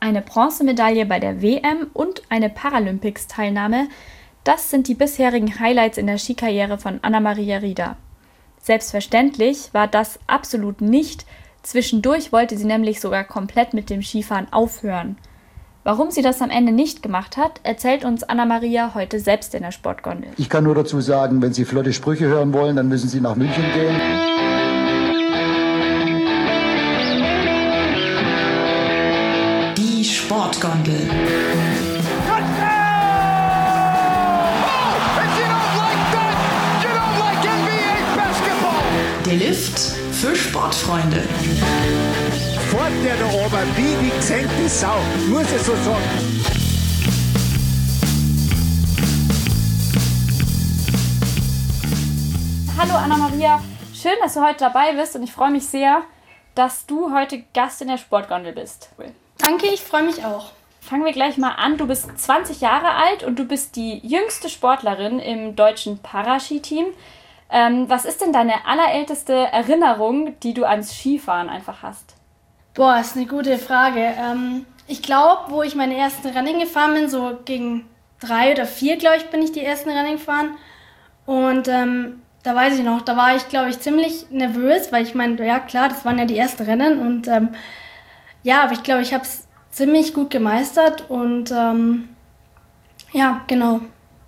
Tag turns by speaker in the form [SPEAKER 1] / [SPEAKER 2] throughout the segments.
[SPEAKER 1] eine Bronzemedaille bei der WM und eine Paralympics-Teilnahme. Das sind die bisherigen Highlights in der Skikarriere von Anna-Maria Rieder. Selbstverständlich war das absolut nicht. Zwischendurch wollte sie nämlich sogar komplett mit dem Skifahren aufhören. Warum sie das am Ende nicht gemacht hat, erzählt uns Anna-Maria heute selbst in der Sportgondel.
[SPEAKER 2] Ich kann nur dazu sagen, wenn Sie flotte Sprüche hören wollen, dann müssen Sie nach München gehen.
[SPEAKER 3] Die Sportgondel. Der Lift für Sportfreunde.
[SPEAKER 4] Fort der da oben, wie die gesenkte Sau, muss ich so sagen.
[SPEAKER 1] Hallo Anna-Maria, schön, dass du heute dabei bist und ich freue mich sehr, dass du heute Gast in der Sportgondel bist.
[SPEAKER 5] Danke, ich freue mich auch.
[SPEAKER 1] Fangen wir gleich mal an. Du bist 20 Jahre alt und du bist die jüngste Sportlerin im deutschen Paraskiteam. Was ist denn deine allerälteste Erinnerung, die du ans Skifahren einfach hast?
[SPEAKER 5] Boah, ist eine gute Frage. Ich glaube, wo ich meine ersten Rennen gefahren bin, so gegen 3 oder 4, glaube ich, bin ich die ersten Rennen gefahren. Und da weiß ich noch, da war ich, glaube ich, ziemlich nervös, weil ich meine, ja klar, das waren ja die ersten Rennen. Und ja, aber ich glaube, ich habe es ziemlich gut gemeistert und ja, genau.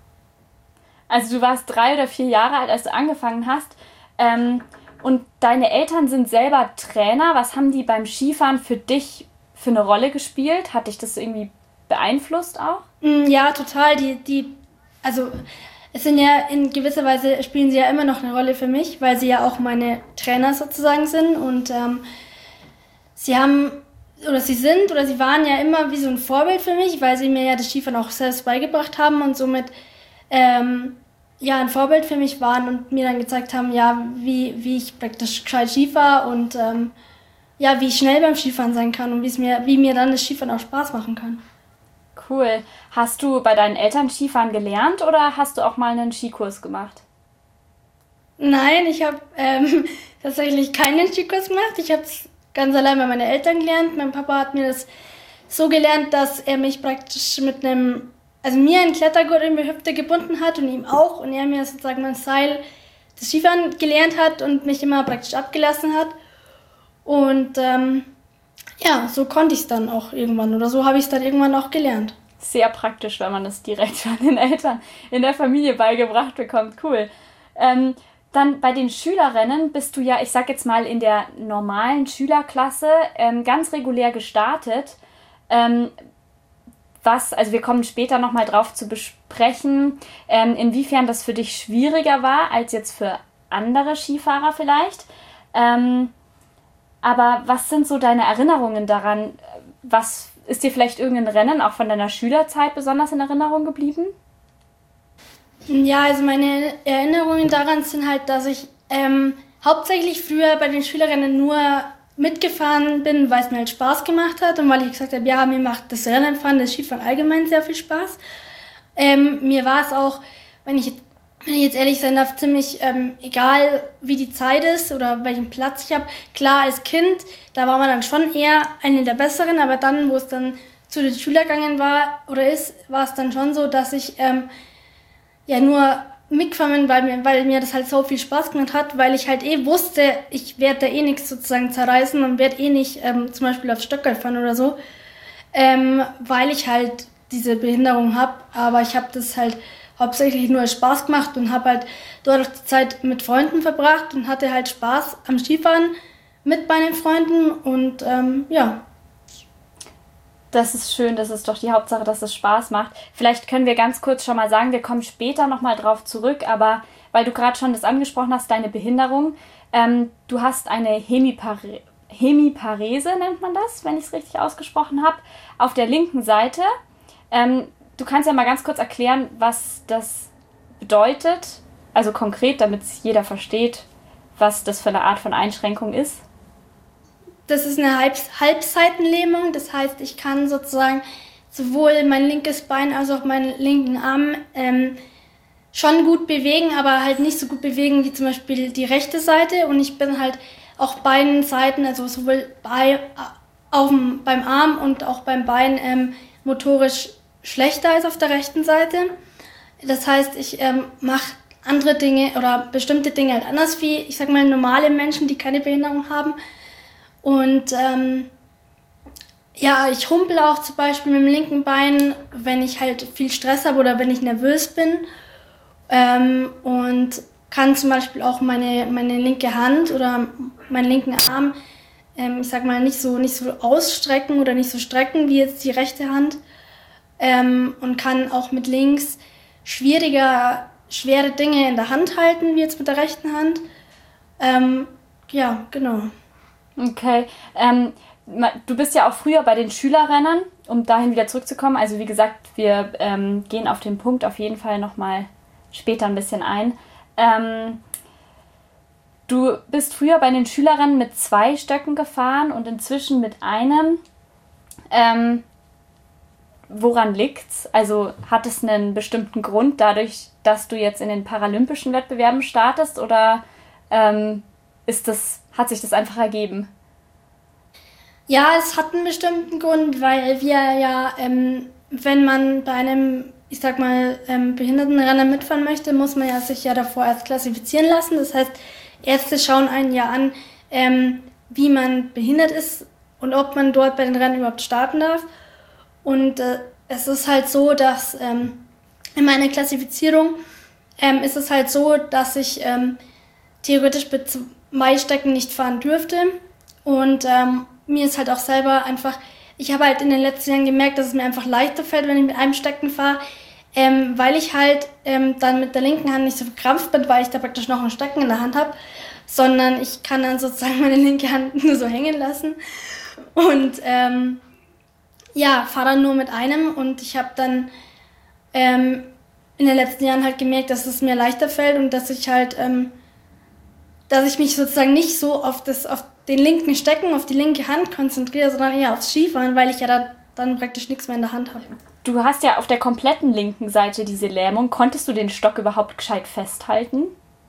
[SPEAKER 1] Also du warst 3 oder 4 Jahre alt, als du angefangen hast. Und deine Eltern sind selber Trainer. Was haben die beim Skifahren für dich für eine Rolle gespielt? Hat dich das irgendwie beeinflusst auch?
[SPEAKER 5] Ja, total. Also es sind ja in gewisser Weise spielen sie ja immer noch eine Rolle für mich, weil sie ja auch meine Trainer sozusagen sind. Und sie waren ja immer wie so ein Vorbild für mich, weil sie mir ja das Skifahren auch selbst beigebracht haben und somit ja, ein Vorbild für mich waren und mir dann gezeigt haben, ja, wie ich praktisch gescheit Ski fahre und ja, wie ich schnell beim Skifahren sein kann und wie mir dann das Skifahren auch Spaß machen kann.
[SPEAKER 1] Cool. Hast du bei deinen Eltern Skifahren gelernt oder hast du auch mal einen Skikurs gemacht?
[SPEAKER 5] Nein, ich habe tatsächlich keinen Skikurs gemacht. Ich habe es ganz allein bei meinen Eltern gelernt. Mein Papa hat mir das so gelernt, dass er mich praktisch mir einen Klettergurt in die Hüfte gebunden hat und ihm auch. Und er mir sozusagen mein Seil des Skifahren gelernt hat und mich immer praktisch abgelassen hat. Und ja, so konnte ich es dann auch irgendwann oder so habe ich es dann irgendwann auch gelernt.
[SPEAKER 1] Sehr praktisch, wenn man das direkt von den Eltern in der Familie beigebracht bekommt. Cool. Dann bei den Schülerinnen bist du ja, ich sag jetzt mal, in der normalen Schülerklasse ganz regulär gestartet. Also wir kommen später nochmal drauf zu besprechen, inwiefern das für dich schwieriger war als jetzt für andere Skifahrer vielleicht. Aber was sind so deine Erinnerungen daran? Was ist dir vielleicht irgendein Rennen auch von deiner Schülerzeit besonders in Erinnerung geblieben?
[SPEAKER 5] Ja, also meine Erinnerungen daran sind halt, dass ich hauptsächlich früher bei den Schülerinnen nur mitgefahren bin, weil es mir halt Spaß gemacht hat und weil ich gesagt habe, ja, mir macht das Rennenfahren, das Skifahren allgemein sehr viel Spaß. Mir war es auch, wenn ich jetzt ehrlich sein darf, ziemlich egal, wie die Zeit ist oder welchen Platz ich habe. Klar, als Kind, da war man dann schon eher eine der Besseren, aber dann, wo es dann zu den Schülergängen war oder ist, war es dann schon so, dass ich ja nur mitgefahren, weil mir das halt so viel Spaß gemacht hat, weil ich halt wusste, ich werde da nichts sozusagen zerreißen und werde nicht zum Beispiel aufs Stöckerl fahren oder so, weil ich halt diese Behinderung habe. Aber ich habe das halt hauptsächlich nur als Spaß gemacht und habe halt dort auch die Zeit mit Freunden verbracht und hatte halt Spaß am Skifahren mit meinen Freunden und ja.
[SPEAKER 1] Das ist schön, das ist doch die Hauptsache, dass es Spaß macht. Vielleicht können wir ganz kurz schon mal sagen, wir kommen später nochmal drauf zurück, aber weil du gerade schon das angesprochen hast, deine Behinderung, du hast eine Hemiparese, nennt man das, wenn ich es richtig ausgesprochen habe, auf der linken Seite. Du kannst ja mal ganz kurz erklären, was das bedeutet, also konkret, damit es jeder versteht, was das für eine Art von Einschränkung ist.
[SPEAKER 5] Das ist eine Halbseitenlähmung, das heißt, ich kann sozusagen sowohl mein linkes Bein als auch meinen linken Arm schon gut bewegen, aber halt nicht so gut bewegen wie zum Beispiel die rechte Seite. Und ich bin halt auf beiden Seiten, also sowohl beim Arm und auch beim Bein motorisch schlechter als auf der rechten Seite. Das heißt, ich mache andere Dinge oder bestimmte Dinge halt anders wie, ich sag mal, normale Menschen, die keine Behinderung haben. Und ich humpel auch zum Beispiel mit dem linken Bein, wenn ich halt viel Stress habe oder wenn ich nervös bin. Und kann zum Beispiel auch meine linke Hand oder meinen linken Arm, ich sag mal, nicht so ausstrecken oder nicht so strecken wie jetzt die rechte Hand. Und kann auch mit links schwere Dinge in der Hand halten, wie jetzt mit der rechten Hand. Genau.
[SPEAKER 1] Okay. Du bist ja auch früher bei den Schülerrennen, um dahin wieder zurückzukommen. Also wie gesagt, wir gehen auf den Punkt auf jeden Fall nochmal später ein bisschen ein. Du bist früher bei den Schülerrennen mit 2 Stöcken gefahren und inzwischen mit einem. Woran liegt's? Also hat es einen bestimmten Grund dadurch, dass du jetzt in den paralympischen Wettbewerben startest oder hat sich das einfach ergeben?
[SPEAKER 5] Ja, es hat einen bestimmten Grund, weil wir ja, wenn man bei einem, ich sag mal, Behindertenrennen mitfahren möchte, muss man ja sich ja davor erst klassifizieren lassen. Das heißt, Ärzte schauen einen ja an, wie man behindert ist und ob man dort bei den Rennen überhaupt starten darf. Und es ist halt so, dass in meiner Klassifizierung ist es halt so, dass ich theoretisch mit 2 Strecken nicht fahren dürfte. Und mir ist halt auch selber einfach, ich habe halt in den letzten Jahren gemerkt, dass es mir einfach leichter fällt, wenn ich mit einem Stecken fahre, weil ich halt dann mit der linken Hand nicht so verkrampft bin, weil ich da praktisch noch einen Stecken in der Hand habe, sondern ich kann dann sozusagen meine linke Hand nur so hängen lassen und fahre dann nur mit einem und ich habe dann in den letzten Jahren halt gemerkt, dass es mir leichter fällt und dass ich halt, dass ich mich sozusagen nicht so auf den linken Stecken, auf die linke Hand konzentriere, sondern eher aufs Skifahren, weil ich ja dann praktisch nichts mehr in der Hand habe.
[SPEAKER 1] Du hast ja auf der kompletten linken Seite diese Lähmung. Konntest du den Stock überhaupt gescheit festhalten?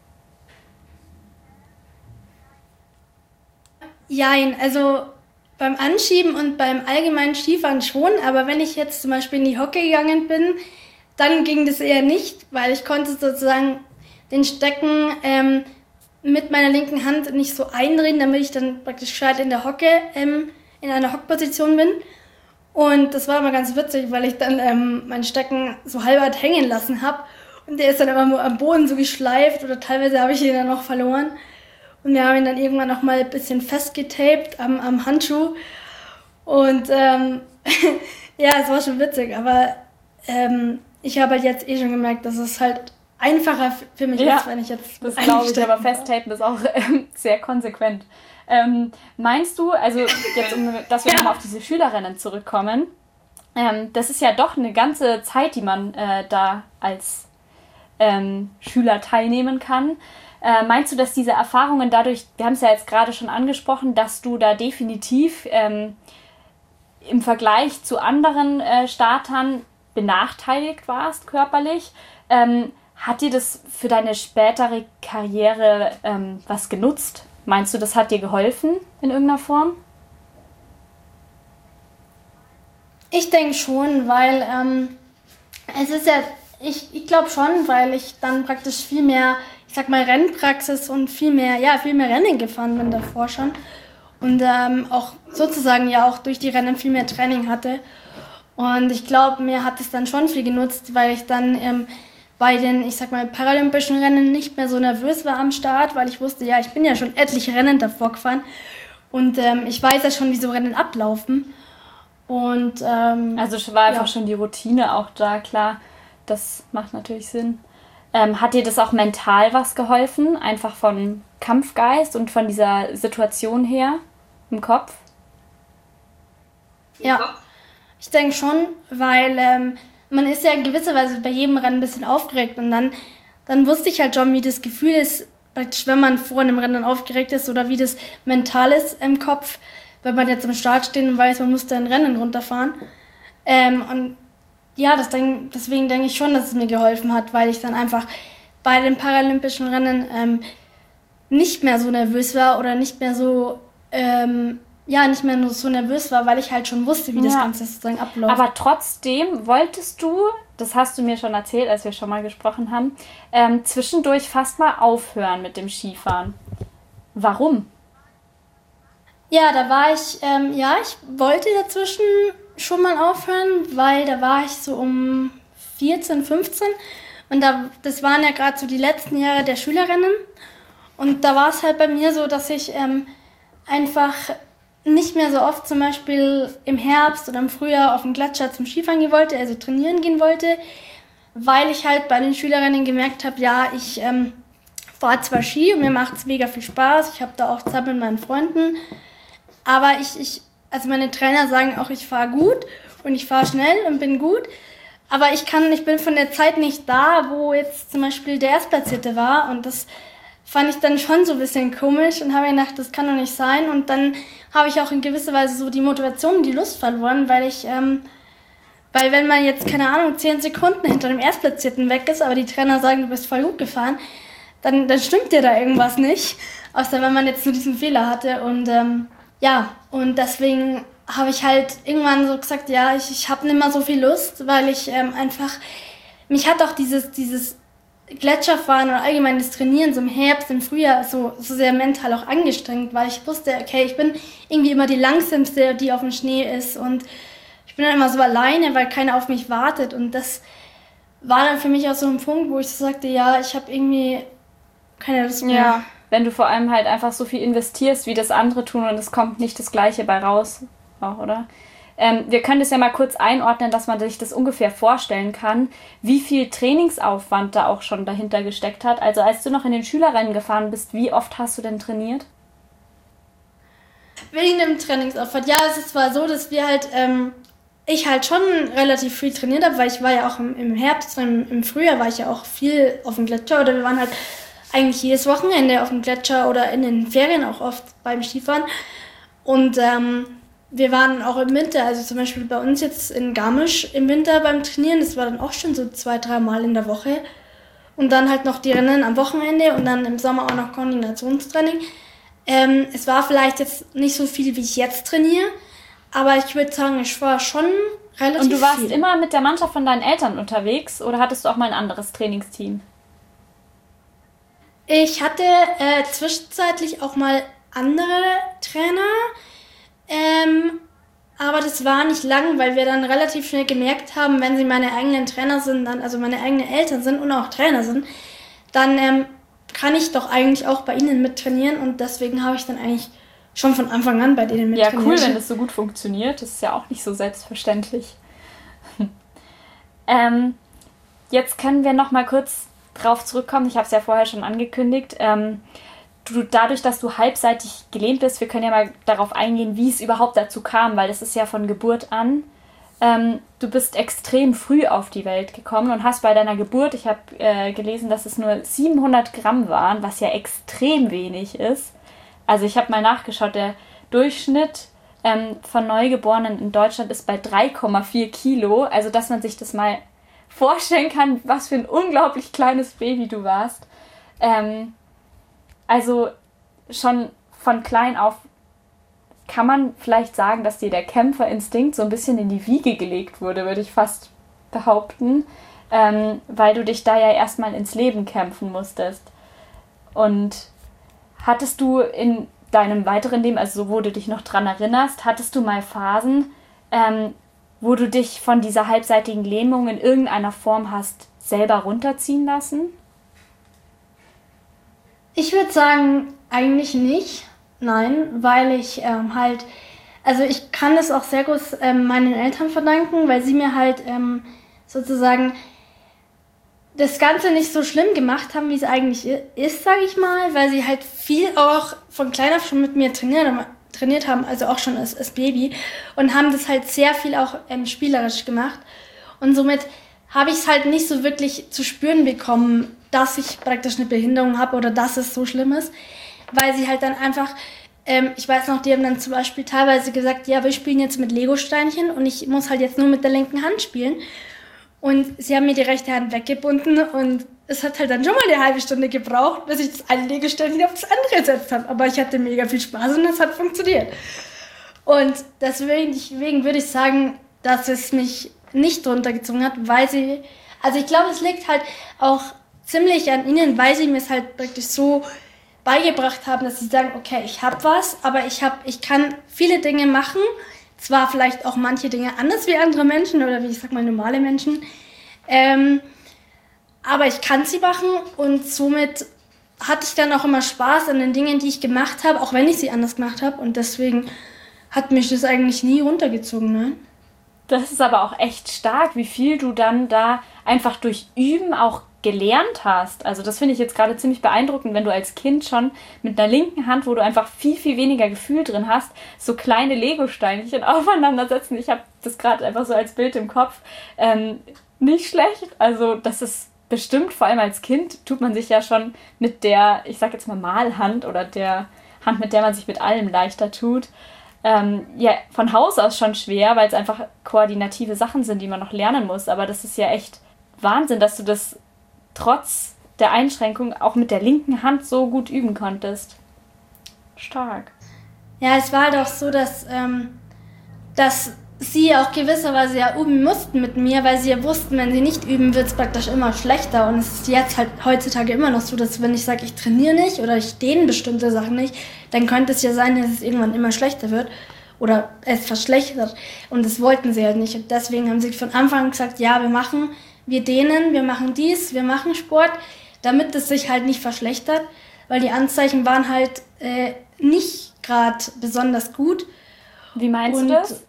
[SPEAKER 5] Jein, also beim Anschieben und beim allgemeinen Skifahren schon, aber wenn ich jetzt zum Beispiel in die Hocke gegangen bin, dann ging das eher nicht, weil ich konnte sozusagen den Stecken mit meiner linken Hand nicht so eindrehen, damit ich dann praktisch gescheit in der Hocke, in einer Hockposition bin. Und das war immer ganz witzig, weil ich dann meinen Stecken so halbert hängen lassen habe. Und der ist dann immer nur am Boden so geschleift oder teilweise habe ich ihn dann noch verloren. Und wir haben ihn dann irgendwann noch mal ein bisschen festgetaped am Handschuh. Und es war schon witzig, aber ich habe halt jetzt schon gemerkt, dass es halt einfacher für mich ist, wenn ich jetzt...
[SPEAKER 1] Das glaube ich, aber Festtapen ist auch sehr konsequent. Meinst du, also jetzt, dass wir nochmal auf diese Schülerrennen zurückkommen, das ist ja doch eine ganze Zeit, die man da als Schüler teilnehmen kann. Meinst du, dass diese Erfahrungen dadurch, wir haben es ja jetzt gerade schon angesprochen, dass du da definitiv im Vergleich zu anderen Startern benachteiligt warst körperlich? Hat dir das für deine spätere Karriere was genutzt? Meinst du, das hat dir geholfen in irgendeiner Form?
[SPEAKER 5] Ich denke schon, weil es ist ja, ich glaube schon, weil ich dann praktisch viel mehr, ich sag mal, Rennpraxis und viel mehr Rennen gefahren bin davor schon. Und auch sozusagen ja auch durch die Rennen viel mehr Training hatte. Und ich glaube, mir hat es dann schon viel genutzt, weil ich dann bei den, ich sag mal, paralympischen Rennen nicht mehr so nervös war am Start, weil ich wusste, ja, ich bin ja schon etliche Rennen davor gefahren und ich weiß ja schon, wie so Rennen ablaufen. Und
[SPEAKER 1] also war einfach schon die Routine auch da, klar, das macht natürlich Sinn. Hat dir das auch mental was geholfen, einfach vom Kampfgeist und von dieser Situation her im Kopf?
[SPEAKER 5] Ja, ich denke schon, weil man ist ja in gewisser Weise bei jedem Rennen ein bisschen aufgeregt und dann wusste ich halt schon, wie das Gefühl ist, praktisch, wenn man vor einem Rennen aufgeregt ist oder wie das mental ist im Kopf, wenn man jetzt am Start steht und weiß, man muss da ein Rennen runterfahren. Und ja, deswegen denke ich schon, dass es mir geholfen hat, weil ich dann einfach bei den paralympischen Rennen nicht mehr so nervös war oder nicht mehr so nicht mehr nur so nervös war, weil ich halt schon wusste, wie das Ganze sozusagen abläuft.
[SPEAKER 1] Aber trotzdem wolltest du, das hast du mir schon erzählt, als wir schon mal gesprochen haben, zwischendurch fast mal aufhören mit dem Skifahren. Warum?
[SPEAKER 5] Ja, da war ich, ich wollte dazwischen schon mal aufhören, weil da war ich so um 14, 15 und das waren ja gerade so die letzten Jahre der Schülerinnen und da war es halt bei mir so, dass ich einfach nicht mehr so oft zum Beispiel im Herbst oder im Frühjahr auf den Gletscher zum Skifahren gehen wollte, also trainieren gehen wollte, weil ich halt bei den Schülerinnen gemerkt habe, ich fahre zwar Ski und mir macht es mega viel Spaß, ich habe da auch Zeit mit meinen Freunden, aber also meine Trainer sagen auch, ich fahre gut und ich fahre schnell und bin gut, aber ich bin von der Zeit nicht da, wo jetzt zum Beispiel der Erstplatzierte war und das fand ich dann schon so ein bisschen komisch und habe mir gedacht, das kann doch nicht sein. Und dann habe ich auch in gewisser Weise so die Motivation und die Lust verloren, weil wenn man jetzt, keine Ahnung, 10 Sekunden hinter dem Erstplatzierten weg ist, aber die Trainer sagen, du bist voll gut gefahren, dann stimmt dir da irgendwas nicht. Außer wenn man jetzt nur diesen Fehler hatte. Und und deswegen habe ich halt irgendwann so gesagt, ich habe nicht mehr so viel Lust, weil ich mich hat auch dieses Gletscherfahren oder allgemein das Trainieren so im Herbst, im Frühjahr so sehr mental auch angestrengt, weil ich wusste, okay, ich bin irgendwie immer die Langsamste, die auf dem Schnee ist und ich bin dann immer so alleine, weil keiner auf mich wartet und das war dann für mich auch so ein Punkt, wo ich so sagte, ich habe irgendwie keine Lust mehr.
[SPEAKER 1] Ja, wenn du vor allem halt einfach so viel investierst, wie das andere tun und es kommt nicht das Gleiche bei raus, auch, oder? Wir können das ja mal kurz einordnen, dass man sich das ungefähr vorstellen kann, wie viel Trainingsaufwand da auch schon dahinter gesteckt hat. Also als du noch in den Schülerrennen gefahren bist, wie oft hast du denn trainiert?
[SPEAKER 5] Wegen dem Trainingsaufwand. Ja, es ist zwar so, dass ich halt schon relativ viel trainiert habe, weil ich war ja auch im Herbst, im Frühjahr war ich ja auch viel auf dem Gletscher oder wir waren halt eigentlich jedes Wochenende auf dem Gletscher oder in den Ferien auch oft beim Skifahren. Und wir waren auch im Winter, also zum Beispiel bei uns jetzt in Garmisch im Winter beim Trainieren, das war dann auch schon so 2-3 Mal in der Woche. Und dann halt noch die Rennen am Wochenende und dann im Sommer auch noch Koordinationstraining. Es war vielleicht jetzt nicht so viel, wie ich jetzt trainiere, aber ich würde sagen, ich war schon relativ viel.
[SPEAKER 1] Und du warst immer mit der Mannschaft von deinen Eltern unterwegs oder hattest du auch mal ein anderes Trainingsteam?
[SPEAKER 5] Ich hatte zwischenzeitlich auch mal andere Trainer, aber das war nicht lang, weil wir dann relativ schnell gemerkt haben, wenn sie meine eigenen Trainer sind, also meine eigenen Eltern sind und auch Trainer sind, dann kann ich doch eigentlich auch bei ihnen mittrainieren und deswegen habe ich dann eigentlich schon von Anfang an bei denen mittrainiert.
[SPEAKER 1] Ja, cool, wenn das so gut funktioniert. Das ist ja auch nicht so selbstverständlich. Jetzt können wir noch mal kurz drauf zurückkommen. Ich habe es ja vorher schon angekündigt. Dadurch, dass du halbseitig gelähmt bist, wir können ja mal darauf eingehen, wie es überhaupt dazu kam, weil das ist ja von Geburt an. Du bist extrem früh auf die Welt gekommen und hast bei deiner Geburt, ich habe gelesen, dass es nur 700 Gramm waren, was ja extrem wenig ist. Also ich habe mal nachgeschaut, der Durchschnitt von Neugeborenen in Deutschland ist bei 3,4 Kilo. Also dass man sich das mal vorstellen kann, was für ein unglaublich kleines Baby du warst. Also schon von klein auf kann man vielleicht sagen, dass dir der Kämpferinstinkt so ein bisschen in die Wiege gelegt wurde, würde ich fast behaupten, weil du dich da ja erstmal ins Leben kämpfen musstest. Und hattest du in deinem weiteren Leben, also so wo du dich noch dran erinnerst, hattest du mal Phasen, wo du dich von dieser halbseitigen Lähmung in irgendeiner Form hast selber runterziehen lassen?
[SPEAKER 5] Ich würde sagen, eigentlich nicht. Nein, weil ich also ich kann es auch sehr gut meinen Eltern verdanken, weil sie mir halt sozusagen das Ganze nicht so schlimm gemacht haben, wie es eigentlich ist, sage ich mal, weil sie halt viel auch von klein auf schon mit mir trainiert haben, also auch schon als Baby und haben das halt sehr viel auch spielerisch gemacht und somit habe ich es halt nicht so wirklich zu spüren bekommen, dass ich praktisch eine Behinderung habe oder dass es so schlimm ist, weil sie halt dann einfach, ich weiß noch, die haben dann zum Beispiel teilweise gesagt, ja, wir spielen jetzt mit Lego-Steinchen und ich muss halt jetzt nur mit der linken Hand spielen. Und sie haben mir die rechte Hand weggebunden und es hat halt dann schon mal eine halbe Stunde gebraucht, bis ich das eine Lego-Steinchen auf das andere gesetzt habe. Aber ich hatte mega viel Spaß und es hat funktioniert. Und deswegen würde ich sagen, dass es mich nicht runtergezogen hat, also ich glaube, es liegt halt auch ziemlich an ihnen, weil sie mir es halt praktisch so beigebracht haben, dass sie sagen, okay, ich habe was, aber ich kann viele Dinge machen, zwar vielleicht auch manche Dinge anders wie andere Menschen oder wie ich sag mal normale Menschen, aber ich kann sie machen und somit hatte ich dann auch immer Spaß an den Dingen, die ich gemacht habe, auch wenn ich sie anders gemacht habe und deswegen hat mich das eigentlich nie runtergezogen, nein.
[SPEAKER 1] Das ist aber auch echt stark, wie viel du dann da einfach durch Üben auch gelernt hast. Also das finde ich jetzt gerade ziemlich beeindruckend, wenn du als Kind schon mit einer linken Hand, wo du einfach viel, viel weniger Gefühl drin hast, so kleine Lego-Steinchen aufeinander setzen. Ich habe das gerade einfach so als Bild im Kopf. Nicht schlecht. Also das ist bestimmt, vor allem als Kind, tut man sich ja schon mit der, ich sag jetzt mal Malhand oder der Hand, mit der man sich mit allem leichter tut, von Haus aus schon schwer, weil es einfach koordinative Sachen sind, die man noch lernen muss. Aber das ist ja echt Wahnsinn, dass du das trotz der Einschränkung auch mit der linken Hand so gut üben konntest. Stark.
[SPEAKER 5] Ja, es war halt auch so, dass sie auch gewisserweise ja üben mussten mit mir, weil sie ja wussten, wenn sie nicht üben, wird es praktisch immer schlechter. Und es ist jetzt halt heutzutage immer noch so, dass wenn ich sage, ich trainiere nicht oder ich dehne bestimmte Sachen nicht, dann könnte es ja sein, dass es irgendwann immer schlechter wird oder es verschlechtert. Und das wollten sie halt nicht. Und deswegen haben sie von Anfang an gesagt, ja, wir dehnen, wir machen dies, wir machen Sport, damit es sich halt nicht verschlechtert, weil die Anzeichen waren halt nicht gerade besonders gut.
[SPEAKER 1] Wie meinst du das?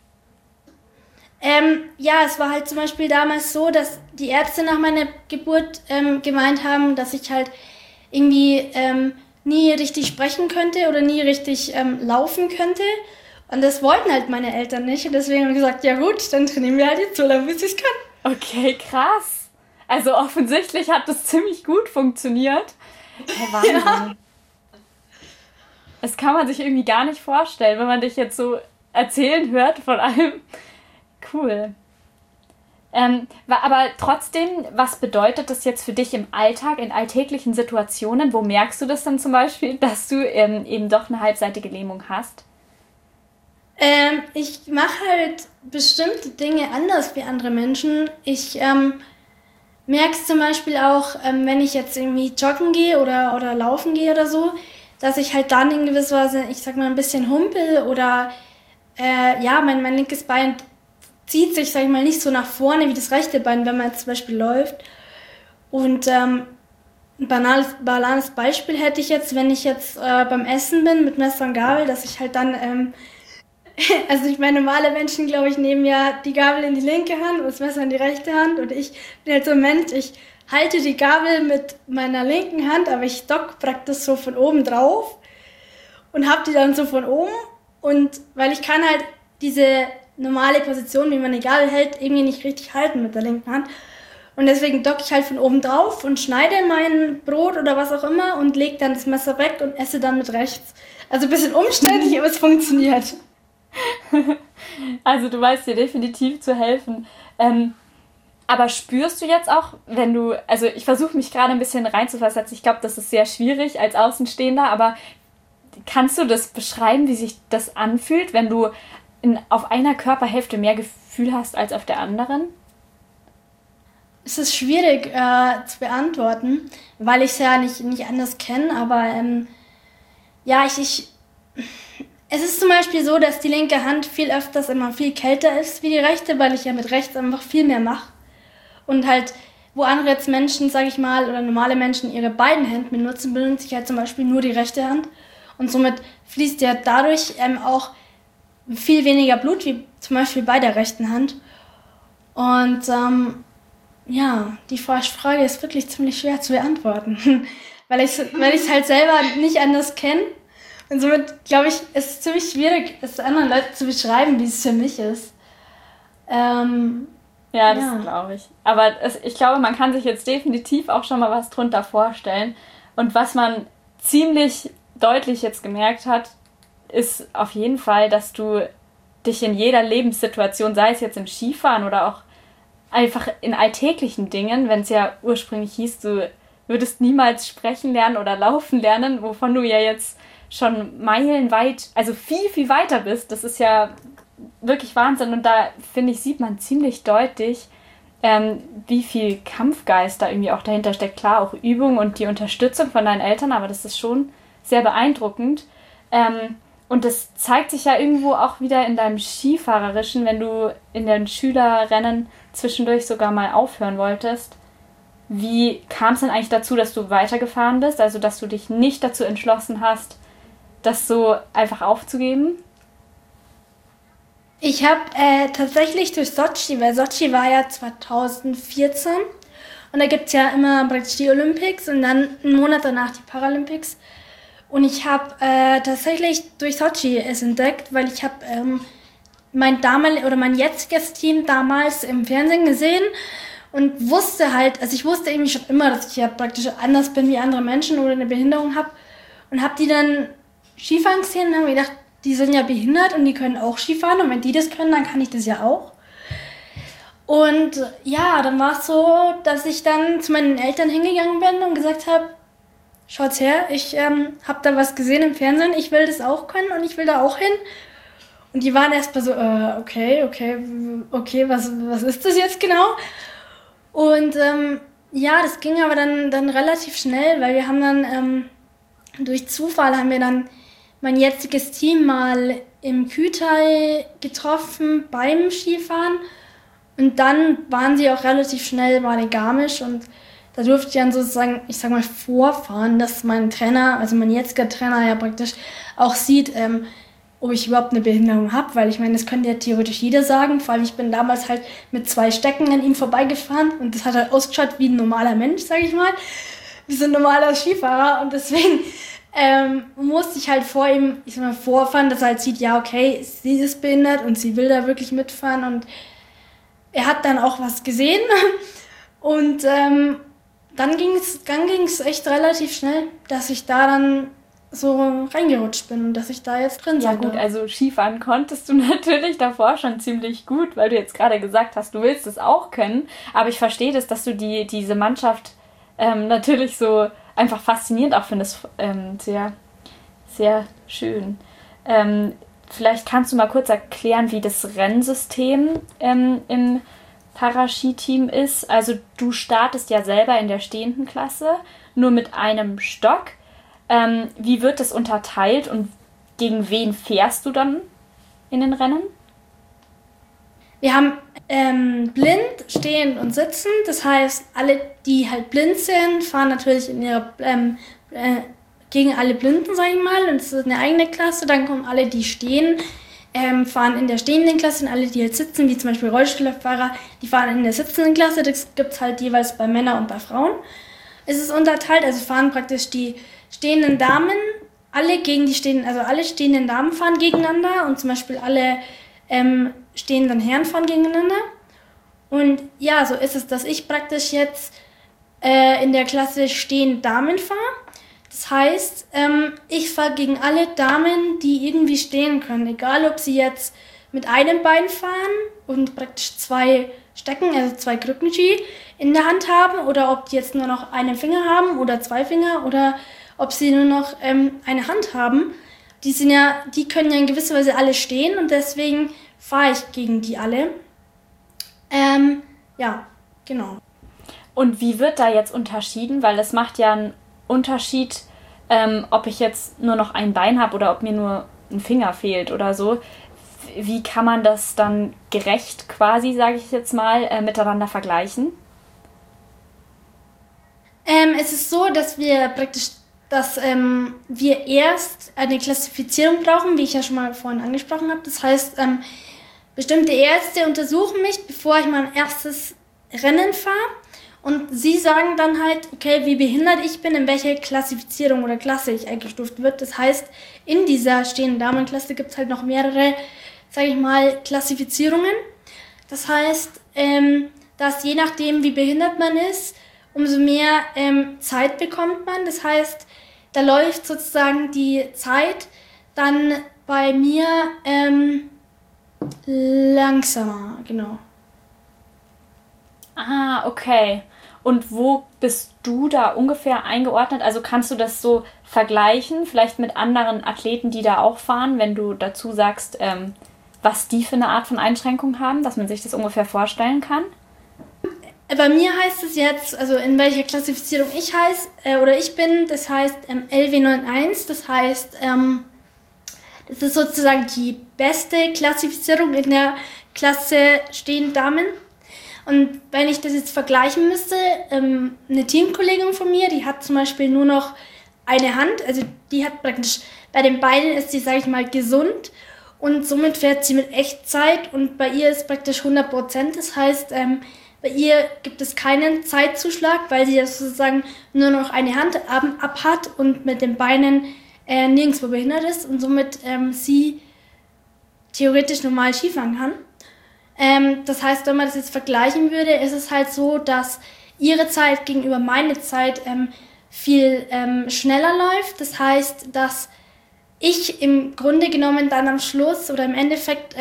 [SPEAKER 5] Ja, es war halt zum Beispiel damals so, dass die Ärzte nach meiner Geburt gemeint haben, dass ich halt irgendwie nie richtig sprechen könnte oder nie richtig laufen könnte. Und das wollten halt meine Eltern nicht. Und deswegen haben wir gesagt, ja gut, dann trainieren wir halt jetzt so lange, bis ich es kann.
[SPEAKER 1] Okay, krass. Also offensichtlich hat das ziemlich gut funktioniert. Hey, Wahnsinn. Ja. Das kann man sich irgendwie gar nicht vorstellen, wenn man dich jetzt so erzählen hört von allem. Cool. Aber trotzdem, was bedeutet das jetzt für dich im Alltag, in alltäglichen Situationen? Wo merkst du das dann zum Beispiel, dass du eben doch eine halbseitige Lähmung hast?
[SPEAKER 5] Ich mache halt bestimmte Dinge anders wie andere Menschen. Ich merke es zum Beispiel auch, wenn ich jetzt irgendwie joggen gehe oder laufen gehe oder so, dass ich halt dann in gewisser Weise, ich sag mal, ein bisschen humpel oder mein linkes Bein zieht sich, sag ich mal, nicht so nach vorne wie das rechte Bein, wenn man jetzt zum Beispiel läuft. Und ein banales Beispiel hätte ich jetzt, wenn ich jetzt beim Essen bin mit Messer und Gabel, dass ich halt dann, also ich meine, normale Menschen, glaube ich, nehmen ja die Gabel in die linke Hand und das Messer in die rechte Hand. Und ich bin halt so ein Mensch, ich halte die Gabel mit meiner linken Hand, aber ich dock praktisch so von oben drauf und habe die dann so von oben. Und weil ich kann halt diese normale Position, wie man eine Gabel hält, irgendwie nicht richtig halten mit der linken Hand. Und deswegen docke ich halt von oben drauf und schneide mein Brot oder was auch immer und lege dann das Messer weg und esse dann mit rechts. Also ein bisschen umständlich, aber es funktioniert.
[SPEAKER 1] Also du weißt dir definitiv zu helfen. Aber spürst du jetzt auch, also ich versuche mich gerade ein bisschen reinzuversetzen, ich glaube, das ist sehr schwierig als Außenstehender, aber kannst du das beschreiben, wie sich das anfühlt, wenn du auf einer Körperhälfte mehr Gefühl hast als auf der anderen?
[SPEAKER 5] Es ist schwierig zu beantworten, weil ich es ja nicht anders kenne, aber es ist zum Beispiel so, dass die linke Hand viel öfters immer viel kälter ist wie die rechte, weil ich ja mit rechts einfach viel mehr mache. Und halt, wo andere jetzt Menschen, sag ich mal, oder normale Menschen ihre beiden Hände benutzen, benutze ich halt zum Beispiel nur die rechte Hand. Und somit fließt ja dadurch auch viel weniger Blut, wie zum Beispiel bei der rechten Hand. Und die Frage ist wirklich ziemlich schwer zu beantworten, weil ich es halt selber nicht anders kenne. Und somit, glaube ich, ist es ziemlich schwierig, es anderen Leuten zu beschreiben, wie es für mich ist.
[SPEAKER 1] Das glaube ich. Aber ich glaube, man kann sich jetzt definitiv auch schon mal was drunter vorstellen. Und was man ziemlich deutlich jetzt gemerkt hat, ist auf jeden Fall, dass du dich in jeder Lebenssituation, sei es jetzt im Skifahren oder auch einfach in alltäglichen Dingen, wenn es ja ursprünglich hieß, du würdest niemals sprechen lernen oder laufen lernen, wovon du ja jetzt schon meilenweit, also viel, viel weiter bist. Das ist ja wirklich Wahnsinn. Und da, finde ich, sieht man ziemlich deutlich, wie viel Kampfgeist da irgendwie auch dahinter steckt. Klar, auch Übung und die Unterstützung von deinen Eltern, aber das ist schon sehr beeindruckend. Und das zeigt sich ja irgendwo auch wieder in deinem Skifahrerischen, wenn du in den Schülerrennen zwischendurch sogar mal aufhören wolltest. Wie kam es denn eigentlich dazu, dass du weitergefahren bist? Also, dass du dich nicht dazu entschlossen hast, das so einfach aufzugeben?
[SPEAKER 5] Ich habe tatsächlich durch Sochi, weil Sochi war ja 2014 und da gibt es ja immer praktisch die Olympics und dann einen Monat danach die Paralympics. Und ich habe tatsächlich durch Sochi es entdeckt, weil ich habe mein jetziges Team damals im Fernsehen gesehen und wusste halt, also ich wusste irgendwie schon immer, dass ich ja praktisch anders bin wie andere Menschen oder eine Behinderung habe und habe die dann Skifahren gesehen und habe gedacht, die sind ja behindert und die können auch Skifahren und wenn die das können, dann kann ich das ja auch. Und ja, dann war es so, dass ich dann zu meinen Eltern hingegangen bin und gesagt habe, schaut's her, ich habe da was gesehen im Fernsehen, ich will das auch können und ich will da auch hin. Und die waren erst mal so, okay, was ist das jetzt genau? Und ja, das ging aber dann relativ schnell, weil wir haben dann, durch Zufall haben wir dann mein jetziges Team mal im Kütai getroffen beim Skifahren. Und dann waren sie auch relativ schnell mal in Garmisch und da durfte ich dann sozusagen, ich sag mal, vorfahren, dass mein Trainer, also mein jetziger Trainer ja praktisch auch sieht, ob ich überhaupt eine Behinderung habe, weil ich meine, das könnte ja theoretisch jeder sagen, vor allem ich bin damals halt mit 2 Stecken an ihm vorbeigefahren und das hat halt ausgeschaut wie ein normaler Mensch, sag ich mal, wie so ein normaler Skifahrer und deswegen musste ich halt vor ihm, ich sag mal, vorfahren, dass er halt sieht, ja okay, sie ist behindert und sie will da wirklich mitfahren und er hat dann auch was gesehen und dann ging's echt relativ schnell, dass ich da dann so reingerutscht bin und dass ich da jetzt drin
[SPEAKER 1] Ja
[SPEAKER 5] sein
[SPEAKER 1] gut,
[SPEAKER 5] darf.
[SPEAKER 1] also Skifahren konntest du natürlich davor schon ziemlich gut, weil du jetzt gerade gesagt hast, du willst es auch können. Aber ich verstehe das, dass du diese Mannschaft natürlich so einfach faszinierend auch findest. Sehr, sehr schön. Vielleicht kannst du mal kurz erklären, wie das Rennsystem im Paraski-Team ist. Also du startest ja selber in der stehenden Klasse, nur mit einem Stock. Wie wird das unterteilt und gegen wen fährst du dann in den Rennen?
[SPEAKER 5] Wir haben blind, stehend und sitzend. Das heißt, alle, die halt blind sind, fahren natürlich gegen alle Blinden, sag ich mal. Und das ist eine eigene Klasse. Dann kommen alle, die stehen, fahren in der stehenden Klasse. Und alle, die halt sitzen, wie zum Beispiel Rollstuhlfahrer, die fahren in der sitzenden Klasse. Das gibt es halt jeweils bei Männern und bei Frauen. Es ist unterteilt, also fahren praktisch die stehenden Damen, alle stehenden Damen fahren gegeneinander und zum Beispiel alle stehenden Herren fahren gegeneinander. Und ja, so ist es, dass ich praktisch jetzt in der Klasse stehend Damen fahre. Das heißt, ich fahre gegen alle Damen, die irgendwie stehen können. Egal, ob sie jetzt mit einem Bein fahren und praktisch 2 Stecken, also 2 Krückenski in der Hand haben oder ob die jetzt nur noch einen Finger haben oder 2 Finger oder ob sie nur noch eine Hand haben. Die können ja in gewisser Weise alle stehen und deswegen fahre ich gegen die alle. Ja, genau.
[SPEAKER 1] Und wie wird da jetzt unterschieden? Weil es macht ja einen Unterschied, ob ich jetzt nur noch ein Bein habe oder ob mir nur ein Finger fehlt oder so. Wie kann man das dann gerecht quasi, sage ich jetzt mal, miteinander vergleichen?
[SPEAKER 5] Es ist so, dass wir erst eine Klassifizierung brauchen, wie ich ja schon mal vorhin angesprochen habe. Das heißt, bestimmte Ärzte untersuchen mich, bevor ich mein erstes Rennen fahre. Und sie sagen dann halt, okay, wie behindert ich bin, in welche Klassifizierung oder Klasse ich eingestuft wird. Das heißt, in dieser stehenden Damenklasse gibt es halt noch mehrere, sage ich mal, Klassifizierungen. Das heißt, dass je nachdem, wie behindert man ist, umso mehr Zeit bekommt man. Das heißt, da läuft sozusagen die Zeit dann bei mir langsamer, genau.
[SPEAKER 1] Ah, okay. Und wo bist du da ungefähr eingeordnet? Also kannst du das so vergleichen, vielleicht mit anderen Athleten, die da auch fahren, wenn du dazu sagst, was die für eine Art von Einschränkung haben, dass man sich das ungefähr vorstellen kann?
[SPEAKER 5] Bei mir heißt es jetzt, also in welcher Klassifizierung ich bin, das heißt LW91, das heißt, das ist sozusagen die beste Klassifizierung in der Klasse stehende Damen. Und wenn ich das jetzt vergleichen müsste, eine Teamkollegin von mir, die hat zum Beispiel nur noch eine Hand, also die hat praktisch, bei den Beinen ist sie, sage ich mal, gesund und somit fährt sie mit Echtzeit und bei ihr ist praktisch 100%, das heißt, bei ihr gibt es keinen Zeitzuschlag, weil sie ja sozusagen nur noch eine Hand ab hat und mit den Beinen nirgendwo behindert ist und somit sie theoretisch normal Skifahren kann. Das heißt, wenn man das jetzt vergleichen würde, ist es halt so, dass ihre Zeit gegenüber meiner Zeit viel schneller läuft. Das heißt, dass ich im Grunde genommen dann am Schluss oder im Endeffekt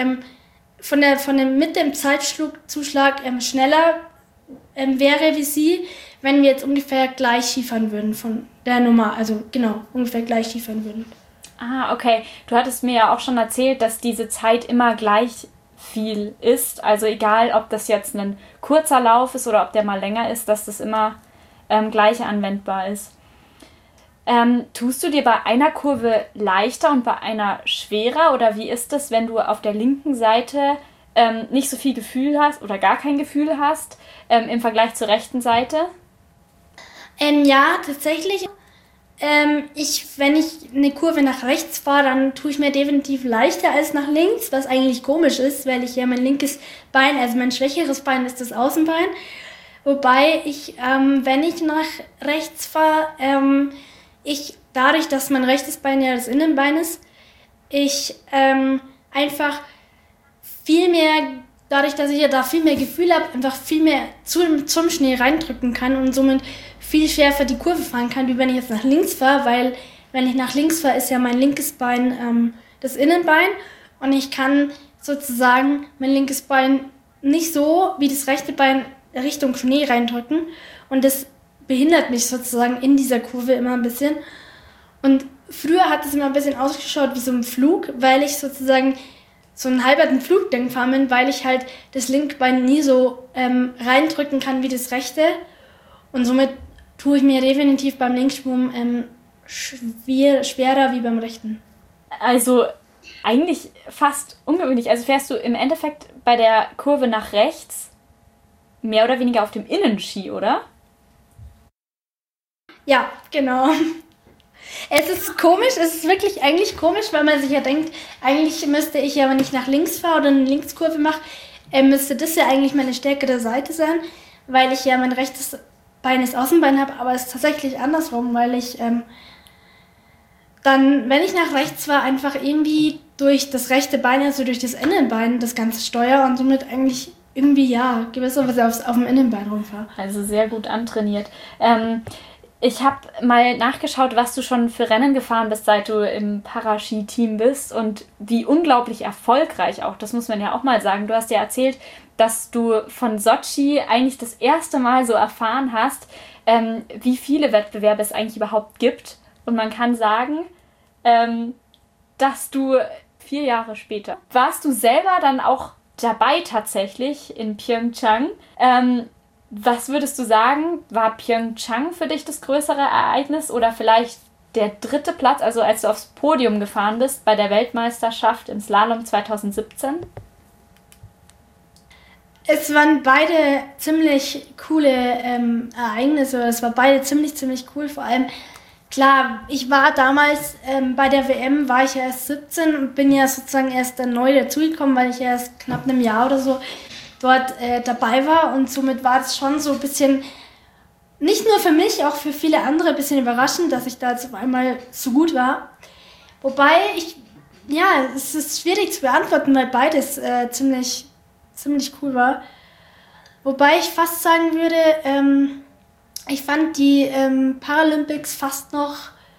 [SPEAKER 5] mit dem Zeitzuschlag schneller wäre wie sie, wenn wir jetzt ungefähr gleich Skifahren würden von der Nummer, also genau, ungefähr gleich Skifahren würden.
[SPEAKER 1] Ah, okay. Du hattest mir ja auch schon erzählt, dass diese Zeit immer gleich viel ist. Also egal, ob das jetzt ein kurzer Lauf ist oder ob der mal länger ist, dass das immer gleich anwendbar ist. Tust du dir bei einer Kurve leichter und bei einer schwerer? Oder wie ist es, wenn du auf der linken Seite nicht so viel Gefühl hast oder gar kein Gefühl hast im Vergleich zur rechten Seite?
[SPEAKER 5] Ja, tatsächlich. Wenn ich eine Kurve nach rechts fahre, dann tue ich mir definitiv leichter als nach links, was eigentlich komisch ist, weil ich ja mein linkes Bein, also mein schwächeres Bein ist das Außenbein. Wobei ich, wenn ich nach rechts fahre, dadurch, dass mein rechtes Bein ja das Innenbein ist, ich einfach viel mehr, dadurch, dass ich ja da viel mehr Gefühl habe, einfach viel mehr zum Schnee reindrücken kann und somit viel schärfer die Kurve fahren kann, wie wenn ich jetzt nach links fahre, weil wenn ich nach links fahre, ist ja mein linkes Bein das Innenbein und ich kann sozusagen mein linkes Bein nicht so wie das rechte Bein Richtung Schnee reindrücken und das behindert mich sozusagen in dieser Kurve immer ein bisschen. Und früher hat es immer ein bisschen ausgeschaut wie so ein Flug, weil ich sozusagen so einen halberten Flugding fahren bin, weil ich halt das linke Bein nie so reindrücken kann wie das rechte. Und somit tue ich mir definitiv beim Linksschwung schwerer wie beim rechten.
[SPEAKER 1] Also eigentlich fast ungewöhnlich. Also fährst du im Endeffekt bei der Kurve nach rechts mehr oder weniger auf dem Innenski, oder?
[SPEAKER 5] Ja, genau. Es ist komisch, es ist wirklich eigentlich komisch, weil man sich ja denkt, eigentlich müsste ich ja, wenn ich nach links fahre oder eine Linkskurve mache, müsste das ja eigentlich meine stärkere Seite sein, weil ich ja mein rechtes Bein als Außenbein habe, aber es ist tatsächlich andersrum, weil ich dann, wenn ich nach rechts fahre, einfach irgendwie durch das rechte Bein, also durch das Innenbein, das Ganze steuere und somit eigentlich irgendwie, ja, gewisserweise auf dem Innenbein rumfahre.
[SPEAKER 1] Also sehr gut antrainiert. Ich habe mal nachgeschaut, was du schon für Rennen gefahren bist, seit du im Paraski-Team bist und wie unglaublich erfolgreich auch, das muss man ja auch mal sagen. Du hast ja erzählt, dass du von Sotschi eigentlich das erste Mal so erfahren hast, wie viele Wettbewerbe es eigentlich überhaupt gibt. Und man kann sagen, dass du 4 Jahre später warst du selber dann auch dabei tatsächlich in Pyeongchang. Was würdest du sagen, war Pyeongchang für dich das größere Ereignis oder vielleicht der 3. Platz, also als du aufs Podium gefahren bist bei der Weltmeisterschaft im Slalom 2017?
[SPEAKER 5] Es waren beide ziemlich coole Ereignisse, es war beide ziemlich cool, vor allem, klar, ich war damals bei der WM, war ich ja erst 17 und bin ja sozusagen erst dann neu dazugekommen, weil ich ja erst knapp einem Jahr oder so dort dabei war und somit war es schon so ein bisschen, nicht nur für mich, auch für viele andere ein bisschen überraschend, dass ich da jetzt auf einmal so gut war. Wobei es ist schwierig zu beantworten, weil beides ziemlich cool war. Wobei ich fast sagen würde, ich fand die Paralympics fast noch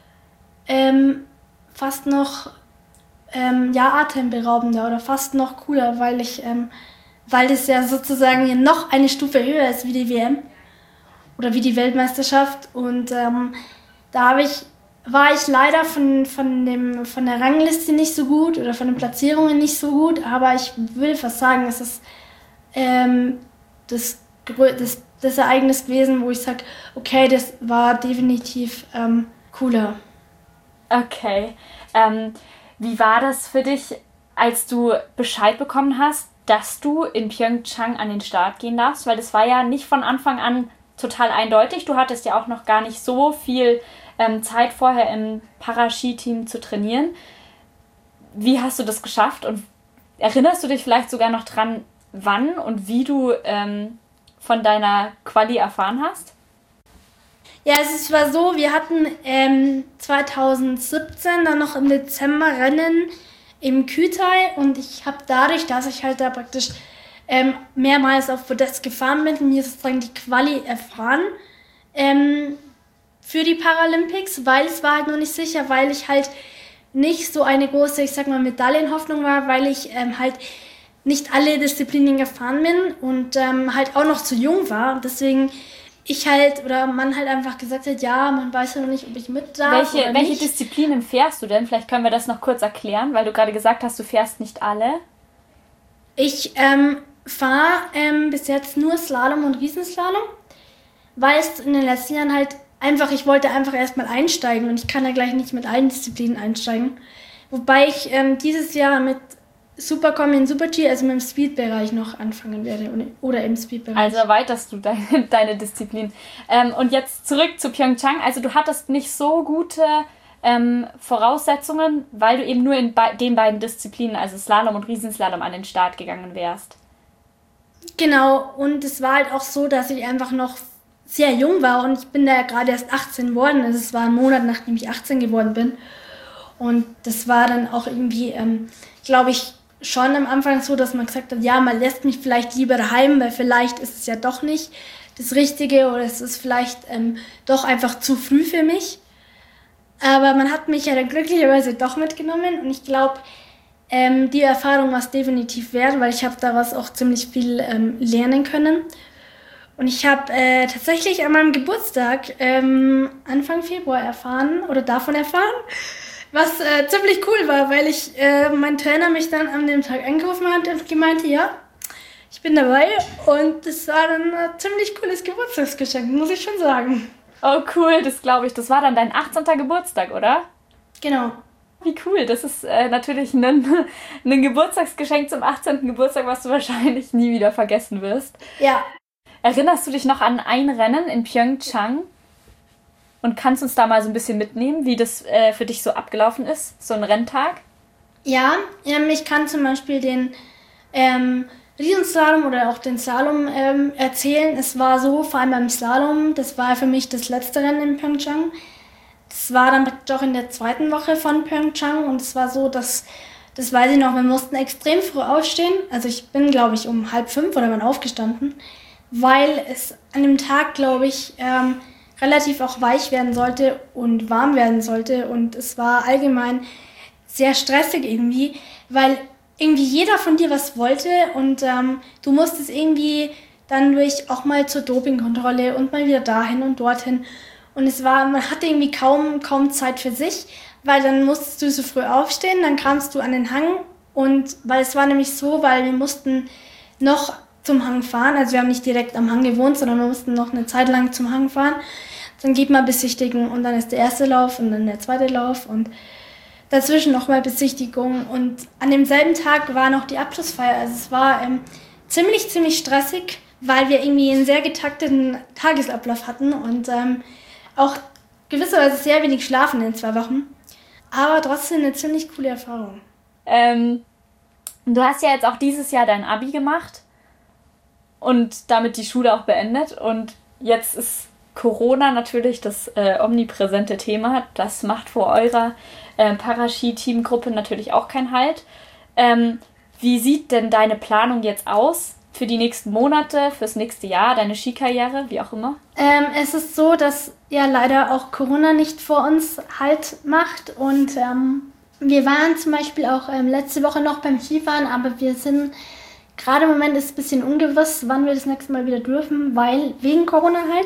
[SPEAKER 5] atemberaubender oder fast noch cooler, weil das ja sozusagen noch eine Stufe höher ist wie die WM. oder wie die Weltmeisterschaft. Und da war ich leider von der Rangliste nicht so gut oder von den Platzierungen nicht so gut, aber ich will fast sagen, es ist das Ereignis gewesen, wo ich sage, okay, das war definitiv cooler.
[SPEAKER 1] Okay. Wie war das für dich, als du Bescheid bekommen hast, dass du in Pyeongchang an den Start gehen darfst? Weil das war ja nicht von Anfang an total eindeutig. Du hattest ja auch noch gar nicht so viel Zeit vorher im Paraski-Team zu trainieren. Wie hast du das geschafft? Und erinnerst du dich vielleicht sogar noch dran, wann und wie du von deiner Quali erfahren hast?
[SPEAKER 5] Ja, es war so, wir hatten 2017 dann noch im Dezember Rennen im Kütai und ich habe dadurch, dass ich halt da praktisch mehrmals auf Podest gefahren bin, mir sozusagen die Quali erfahren für die Paralympics, weil es war halt noch nicht sicher, weil ich halt nicht so eine große, ich sag mal, Medaillenhoffnung war, weil ich halt nicht alle Disziplinen gefahren bin und halt auch noch zu jung war. Deswegen man halt einfach gesagt hat, ja, man weiß ja noch nicht, ob ich mit darf oder nicht.
[SPEAKER 1] Welche Disziplinen fährst du denn? Vielleicht können wir das noch kurz erklären, weil du gerade gesagt hast, du fährst nicht alle.
[SPEAKER 5] Ich fahre bis jetzt nur Slalom und Riesenslalom, weil es in den letzten Jahren halt ich wollte einfach erstmal einsteigen und ich kann ja gleich nicht mit allen Disziplinen einsteigen. Wobei ich dieses Jahr mit Supercombi und Super-G, also mit dem Speed-Bereich noch anfangen werde oder im Speed-Bereich.
[SPEAKER 1] Also erweiterst du deine Disziplin. Und jetzt zurück zu Pyeongchang. Also du hattest nicht so gute Voraussetzungen, weil du eben nur in den beiden Disziplinen, also Slalom und Riesenslalom, an den Start gegangen wärst.
[SPEAKER 5] Genau, und es war halt auch so, dass ich einfach noch sehr jung war und ich bin da gerade erst 18 geworden. Also es war ein Monat, nachdem ich 18 geworden bin. Und das war dann auch irgendwie, glaube ich, schon am Anfang so, dass man gesagt hat, ja, man lässt mich vielleicht lieber daheim, weil vielleicht ist es ja doch nicht das Richtige oder es ist vielleicht doch einfach zu früh für mich. Aber man hat mich ja dann glücklicherweise doch mitgenommen und ich glaube, die Erfahrung war es definitiv wert, weil ich habe daraus auch ziemlich viel lernen können. Und ich habe tatsächlich an meinem Geburtstag Anfang Februar davon erfahren, was ziemlich cool war, weil mein Trainer mich dann an dem Tag angerufen hat und gemeint, ja, ich bin dabei. Und das war dann ein ziemlich cooles Geburtstagsgeschenk, muss ich schon sagen.
[SPEAKER 1] Oh cool, das glaube ich. Das war dann dein 18. Geburtstag, oder?
[SPEAKER 5] Genau.
[SPEAKER 1] Wie cool, das ist natürlich ein Geburtstagsgeschenk zum 18. Geburtstag, was du wahrscheinlich nie wieder vergessen wirst.
[SPEAKER 5] Ja.
[SPEAKER 1] Erinnerst du dich noch an ein Rennen in Pyeongchang? Und kannst uns da mal so ein bisschen mitnehmen, wie das für dich so abgelaufen ist, so ein Renntag?
[SPEAKER 5] Ja, ich kann zum Beispiel den Riesenslalom oder auch den Slalom erzählen. Es war so, vor allem beim Slalom, das war für mich das letzte Rennen in Pyeongchang. Das war dann doch in der zweiten Woche von Pyeongchang und es war so, das weiß ich noch, wir mussten extrem früh aufstehen. Also ich bin, glaube ich, um 4:30 oder wann aufgestanden, weil es an dem Tag, glaube ich, relativ auch weich werden sollte und warm werden sollte. Und es war allgemein sehr stressig irgendwie, weil irgendwie jeder von dir was wollte und du musstest irgendwie dann durch auch mal zur Dopingkontrolle und mal wieder dahin und dorthin. Und man hatte irgendwie kaum Zeit für sich, weil dann musstest du so früh aufstehen, dann kamst du an den Hang und weil es war nämlich so, weil wir mussten noch zum Hang fahren, also wir haben nicht direkt am Hang gewohnt, sondern wir mussten noch eine Zeit lang zum Hang fahren. Dann geht man besichtigen und dann ist der erste Lauf und dann der zweite Lauf und dazwischen nochmal Besichtigung. Und an demselben Tag war noch die Abschlussfeier. Also es war ziemlich stressig, weil wir irgendwie einen sehr getakteten Tagesablauf hatten und auch gewisserweise sehr wenig schlafen in 2 Wochen. Aber trotzdem eine ziemlich coole Erfahrung.
[SPEAKER 1] Du hast ja jetzt auch dieses Jahr dein Abi gemacht und damit die Schule auch beendet. Und jetzt ist Corona natürlich das omnipräsente Thema. Das macht vor eurer Paraski-Teamgruppe natürlich auch keinen Halt. Wie sieht denn deine Planung jetzt aus für die nächsten Monate, fürs nächste Jahr, deine Skikarriere, wie auch immer?
[SPEAKER 5] Es ist so, dass ja leider auch Corona nicht vor uns Halt macht und wir waren zum Beispiel auch letzte Woche noch beim Skifahren, aber wir sind gerade im Moment ist es ein bisschen ungewiss, wann wir das nächste Mal wieder dürfen, weil wegen Corona halt.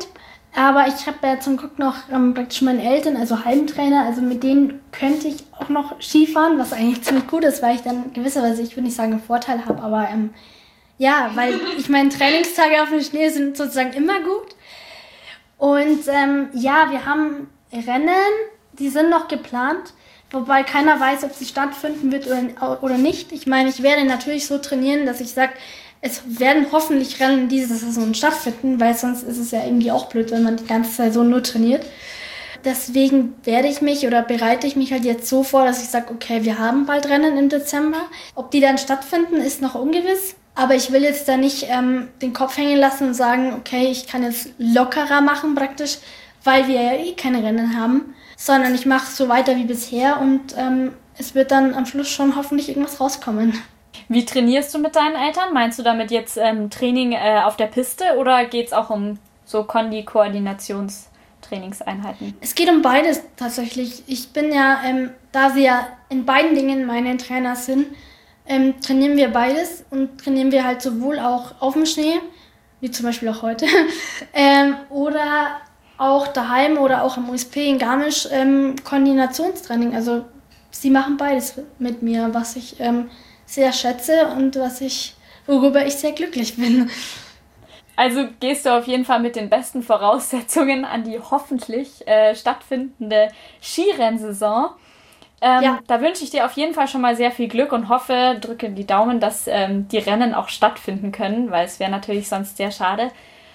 [SPEAKER 5] Aber ich habe ja zum Glück noch praktisch meine Eltern, also Heimtrainer, also mit denen könnte ich auch noch Skifahren, was eigentlich ziemlich gut ist, weil ich dann gewisserweise, ich würde nicht sagen, einen Vorteil habe, aber ja, weil ich meine, Trainingstage auf dem Schnee sind sozusagen immer gut. Und ja, wir haben Rennen, die sind noch geplant, wobei keiner weiß, ob sie stattfinden wird oder nicht. Ich meine, ich werde natürlich so trainieren, dass ich sage, es werden hoffentlich Rennen diese Saison stattfinden, weil sonst ist es ja irgendwie auch blöd, wenn man die ganze Saison nur trainiert. Deswegen bereite ich mich halt jetzt so vor, dass ich sage, okay, wir haben bald Rennen im Dezember. Ob die dann stattfinden, ist noch ungewiss. Aber ich will jetzt da nicht den Kopf hängen lassen und sagen, okay, ich kann jetzt lockerer machen praktisch, weil wir ja eh keine Rennen haben. Sondern ich mache so weiter wie bisher und es wird dann am Schluss schon hoffentlich irgendwas rauskommen.
[SPEAKER 1] Wie trainierst du mit deinen Eltern? Meinst du damit jetzt Training auf der Piste oder geht es auch um so Koordinationstrainingseinheiten?
[SPEAKER 5] Es geht um beides tatsächlich. Ich bin ja, da sie ja in beiden Dingen meine Trainer sind, trainieren wir beides und trainieren wir halt sowohl auch auf dem Schnee, wie zum Beispiel auch heute, oder auch daheim oder auch im USP in Garmisch Koordinationstraining. Also sie machen beides mit mir, was ich sehr schätze und worüber ich sehr glücklich bin.
[SPEAKER 1] Also gehst du auf jeden Fall mit den besten Voraussetzungen an die hoffentlich stattfindende Skirennsaison. Ja. Da wünsche ich dir auf jeden Fall schon mal sehr viel Glück und drücke die Daumen, dass die Rennen auch stattfinden können, weil es wäre natürlich sonst sehr schade.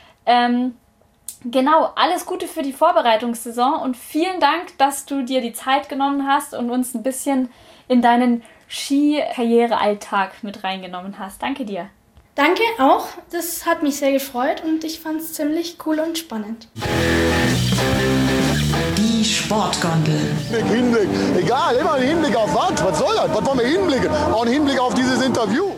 [SPEAKER 1] Genau, alles Gute für die Vorbereitungssaison und vielen Dank, dass du dir die Zeit genommen hast und uns ein bisschen in deinen Skikarrierealltag mit reingenommen hast. Danke dir.
[SPEAKER 5] Danke auch, das hat mich sehr gefreut und ich fand es ziemlich cool und spannend.
[SPEAKER 3] Die Sportgondel.
[SPEAKER 2] Hinblick, egal, immer ein Hinblick auf was soll das? Was wollen wir hinblicken? Auch ein Hinblick auf dieses Interview.